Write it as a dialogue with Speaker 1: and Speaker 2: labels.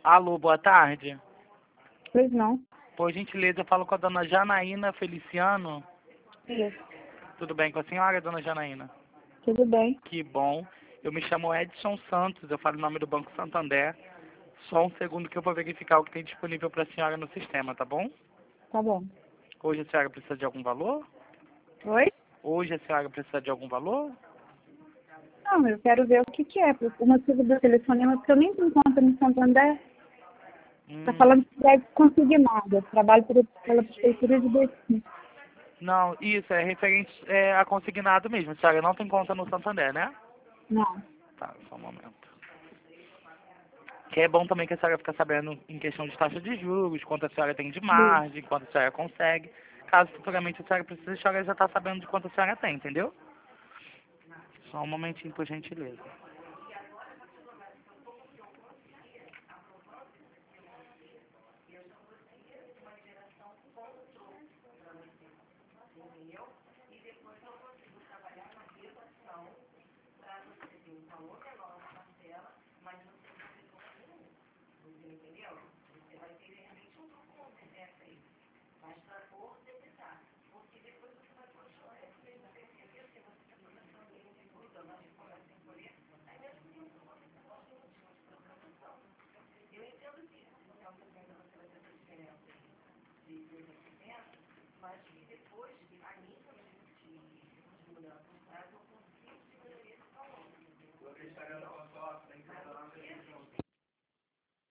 Speaker 1: Alô, boa tarde.
Speaker 2: Pois não.
Speaker 1: Por gentileza, eu falo com a dona Janaína Feliciano.
Speaker 2: Isso.
Speaker 1: Tudo bem com a senhora, dona Janaína?
Speaker 2: Tudo bem.
Speaker 1: Que bom. Eu me chamo Edson Santos, eu falo em nome do Banco Santander. Só um segundo que eu vou verificar o que tem disponível para a senhora no sistema, tá bom?
Speaker 2: Tá bom.
Speaker 1: Hoje a senhora precisa de algum valor?
Speaker 2: Oi?
Speaker 1: Hoje a senhora precisa de algum valor?
Speaker 2: Não, eu quero ver o que que é. O motivo do telefonema é porque eu nem tenho conta no Santander. Tá falando que é consignado. Eu trabalho pela Prefeitura de Betim.
Speaker 1: Não, isso é referente a consignado mesmo. A senhora não tem conta no Santander, né?
Speaker 2: Não.
Speaker 1: Tá, só um momento. Que é bom também que a senhora fique sabendo em questão de taxa de juros, quanto a senhora tem de margem, quanto a senhora consegue. Caso futuramente a senhora precise, a senhora já está sabendo de quanto a senhora tem, entendeu? Só um momentinho, por gentileza.